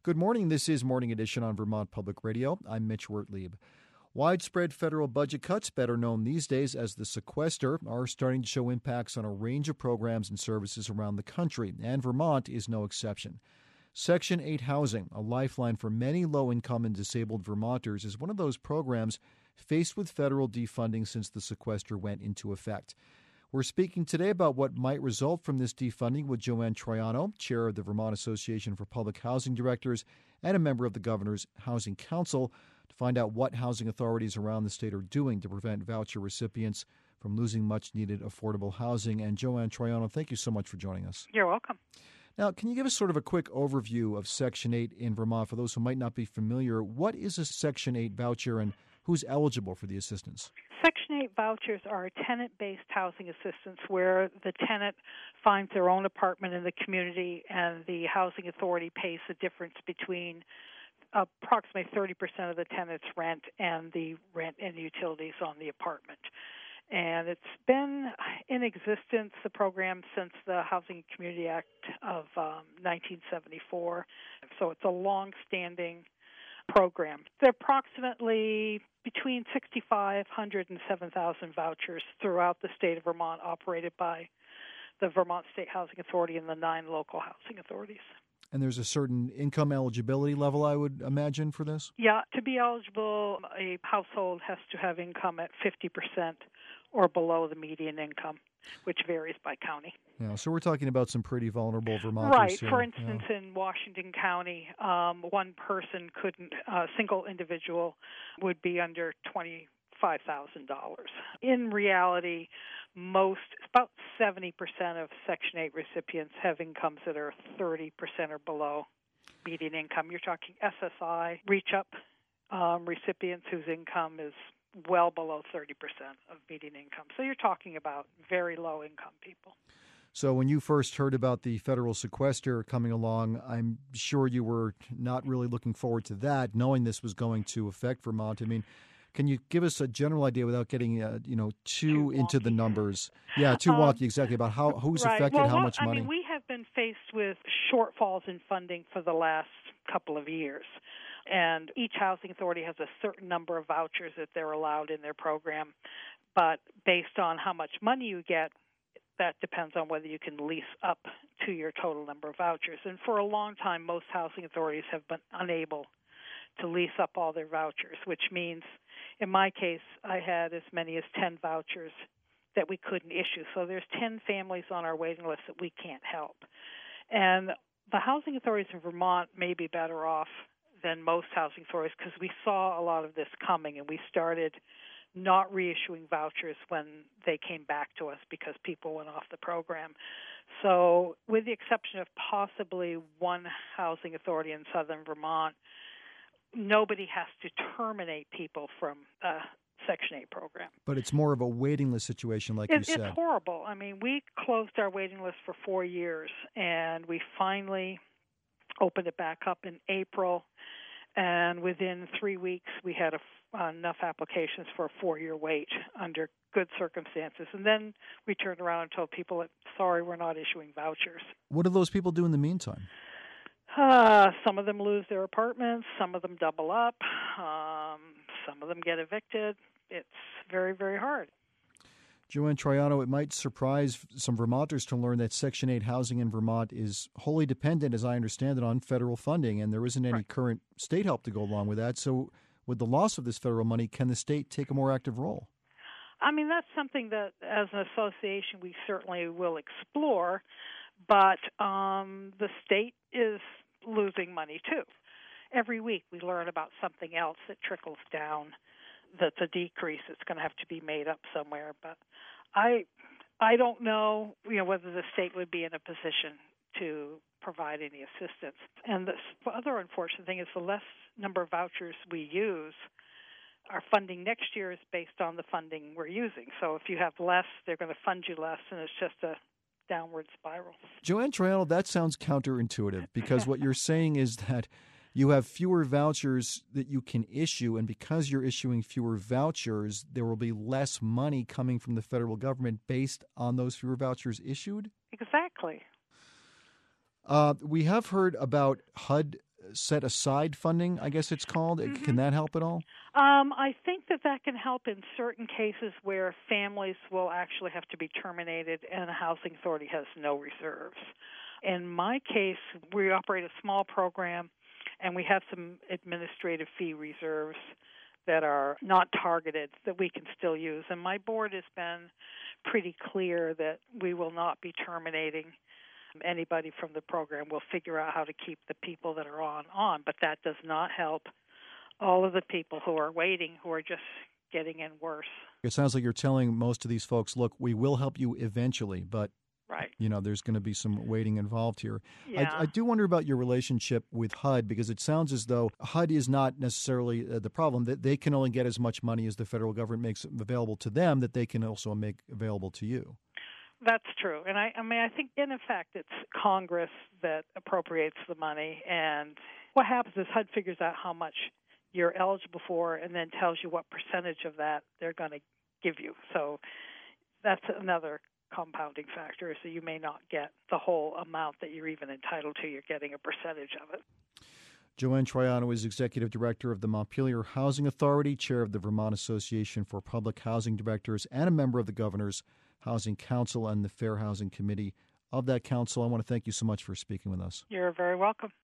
Good morning. This is Morning Edition on Vermont Public Radio. I'm Mitch Wertlieb. Widespread federal budget cuts, better known these days as the sequester, are starting to show impacts on a range of programs and services around the country, and Vermont is no exception. Section 8 housing, a lifeline for many low-income and disabled Vermonters, is one of those programs faced with federal defunding since the sequester went into effect. We're speaking today about what might result from this defunding with Joanne Troiano, chair of the Vermont Association for Public Housing Directors and a member of the Governor's Housing Council, to find out what housing authorities around the state are doing to prevent voucher recipients from losing much-needed affordable housing. And Joanne Troiano, thank you so much for joining us. You're welcome. Now, can you give us sort of a quick overview of Section 8 in Vermont for those who might not be familiar? What is a Section 8 voucher and who's eligible for the assistance? Section 8 vouchers are tenant-based housing assistance where the tenant finds their own apartment in the community and the housing authority pays the difference between approximately 30% of the tenant's rent and the rent and utilities on the apartment. And it's been in existence, the program, since the Housing and Community Act of 1974. So it's a long-standing program. There are approximately between 6,500 and 7,000 vouchers throughout the state of Vermont operated by the Vermont State Housing Authority and the 9 local housing authorities. And there's a certain income eligibility level, I would imagine, for this? Yeah, to be eligible, a household has to have income at 50% or below the median income, which varies by county. Yeah, so we're talking about some pretty vulnerable Vermonters. Right. Here. For instance, in Washington County, one person couldn't, a single individual would be under $25,000. In reality, about 70% of Section 8 recipients have incomes that are 30% or below median income. You're talking SSI, REACH-UP recipients whose income is well below 30% of median income. So you're talking about very low-income people. So when you first heard about the federal sequester coming along, I'm sure you were not really looking forward to that, knowing this was going to affect Vermont. I mean, can you give us a general idea without getting, too into the numbers? Yeah, too wonky, exactly, about who's right. affected, well, how much money? I mean, we have been faced with shortfalls in funding for the last couple of years. And each housing authority has a certain number of vouchers that they're allowed in their program. But based on how much money you get, that depends on whether you can lease up to your total number of vouchers. And for a long time, most housing authorities have been unable to lease up all their vouchers, which means, in my case, I had as many as 10 vouchers that we couldn't issue. So there's 10 families on our waiting list that we can't help. And the housing authorities in Vermont may be better off than most housing authorities because we saw a lot of this coming, and we started not reissuing vouchers when they came back to us because people went off the program. So with the exception of possibly one housing authority in southern Vermont, nobody has to terminate people from the Section 8 program. But it's more of a waiting list situation, like you said. It's horrible. I mean, we closed our waiting list for 4 years, and we finally opened it back up in April, and within 3 weeks we had enough applications for a 4-year wait under good circumstances. And then we turned around and told people that, sorry, we're not issuing vouchers. What do those people do in the meantime? Some of them lose their apartments, some of them double up, some of them get evicted. It's very, very hard. Joanne Troiano, it might surprise some Vermonters to learn that Section 8 housing in Vermont is wholly dependent, as I understand it, on federal funding, and there isn't any current state help to go along with that. So with the loss of this federal money, can the state take a more active role? I mean, that's something that, as an association, we certainly will explore, but the state is losing money, too. Every week we learn about something else that trickles down that's a decrease that's going to have to be made up somewhere. But I don't know, whether the state would be in a position to provide any assistance. And the other unfortunate thing is the less number of vouchers we use, our funding next year is based on the funding we're using. So if you have less, they're going to fund you less, and it's just a downward spiral. Joanne Troiano, that sounds counterintuitive because what you're saying is that you have fewer vouchers that you can issue, and because you're issuing fewer vouchers, there will be less money coming from the federal government based on those fewer vouchers issued? Exactly. We have heard about HUD set aside funding, I guess it's called. Mm-hmm. Can that help at all? I think that can help in certain cases where families will actually have to be terminated and the housing authority has no reserves. In my case, we operate a small program and we have some administrative fee reserves that are not targeted that we can still use. And my board has been pretty clear that we will not be terminating anybody from the program. We'll figure out how to keep the people that are on. But that does not help all of the people who are waiting, who are just getting in worse. It sounds like you're telling most of these folks, look, we will help you eventually, but right. There's going to be some waiting involved here. Yeah. I do wonder about your relationship with HUD, because it sounds as though HUD is not necessarily the problem, that they can only get as much money as the federal government makes available to them that they can also make available to you. That's true. And I think in effect it's Congress that appropriates the money, and what happens is HUD figures out how much you're eligible for and then tells you what percentage of that they're going to give you. So that's another compounding factor, so you may not get the whole amount that you're even entitled to. You're getting a percentage of it. Joanne Troiano is Executive Director of the Montpelier Housing Authority, Chair of the Vermont Association for Public Housing Directors, and a member of the Governor's Housing Council and the Fair Housing Committee of that council. I want to thank you so much for speaking with us. You're very welcome.